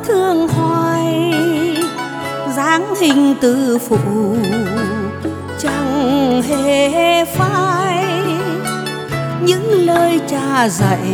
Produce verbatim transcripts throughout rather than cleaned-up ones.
thương hoài, dáng hình tư phụ chẳng hề phai. Những lời cha dạy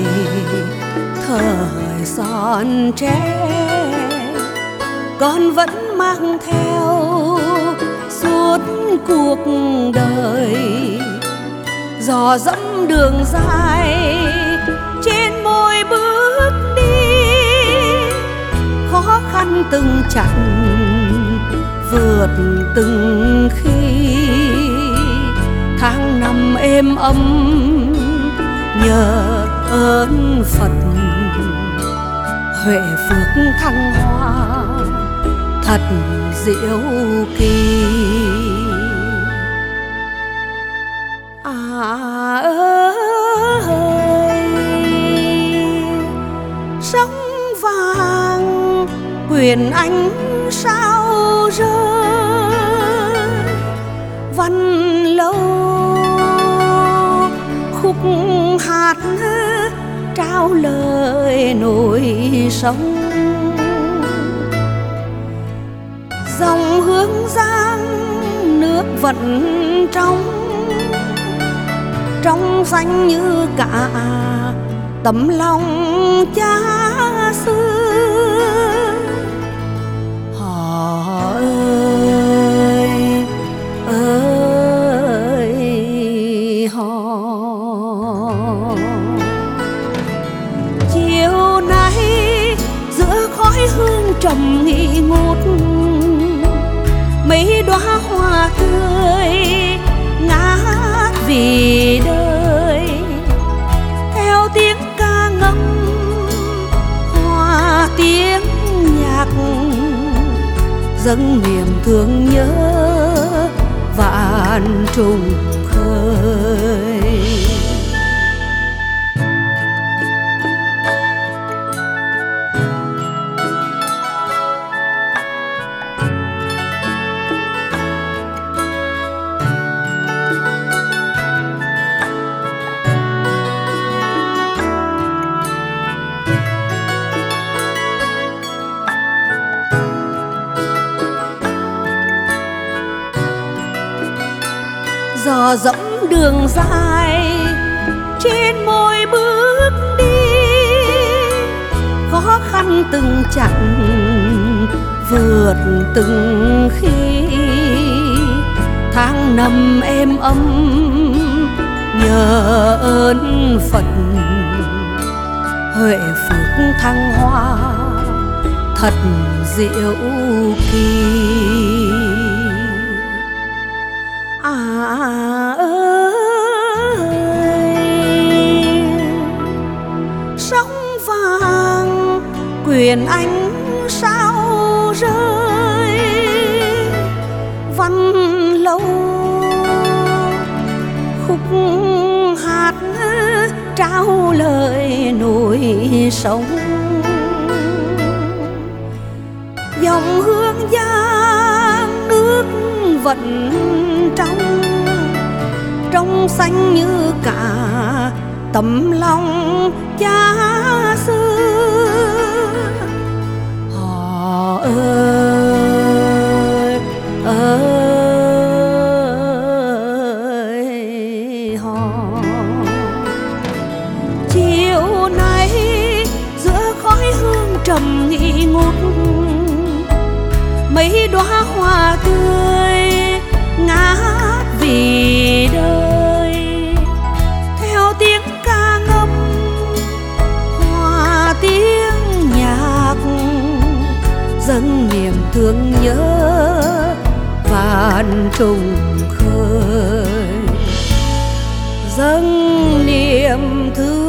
thời son trẻ con vẫn mang theo suốt cuộc đời. Dò dẫm đường dài trên môi bước đi, khó khăn từng chặng vượt từng khi. Tháng năm êm ấm nhờ ơn Phật, huệ phước thăng hoa thật diệu kỳ. À ơi, sóng vàng quyền ánh sao rơi, văn lâu khúc hát trao lời nổi sông. Dòng Hương Giang nước vẫn trong, trong xanh như cả tấm lòng cha xưa. Họ ơi ơi họ, chiều nay giữa khói hương trầm nghi ngút, mấy đóa hoa tươi ngát vì đời. Theo tiếng ca ngâm hòa tiếng nhạc, dâng niềm thương nhớ vạn trùng khơi. Dò dẫm đường dài trên môi bước đi, khó khăn từng chặng vượt từng khi. Tháng năm êm ấm nhờ ơn Phật, huệ phước thăng hoa thật diệu kỳ. À ơi, sóng vàng quyền ánh sao rơi, văn lâu khúc hát trao lời nổi sông. Dòng Hương Giang nước vẫn trong, trong xanh như cả tấm lòng cha xưa. Họ ơi ơi họ, chiều nay giữa khói hương trầm nghi ngút, mấy đóa hoa tươi ngát vì đời. Theo tiếng ca ngâm hòa tiếng nhạc, dâng niềm thương nhớ vạn trùng khơi, dâng niềm thương